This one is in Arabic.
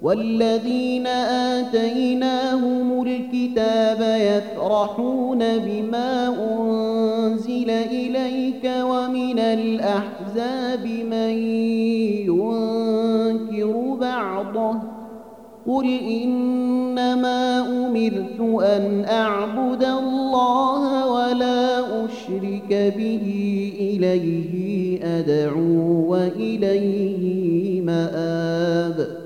والذين آتيناهم الكتاب يفرحون بما أنزل إليك ومن الأحزاب من ينكر بعضه قل إنما أمرت أن أعبد الله ولا أشرك به إليه أدعو وإليه مآب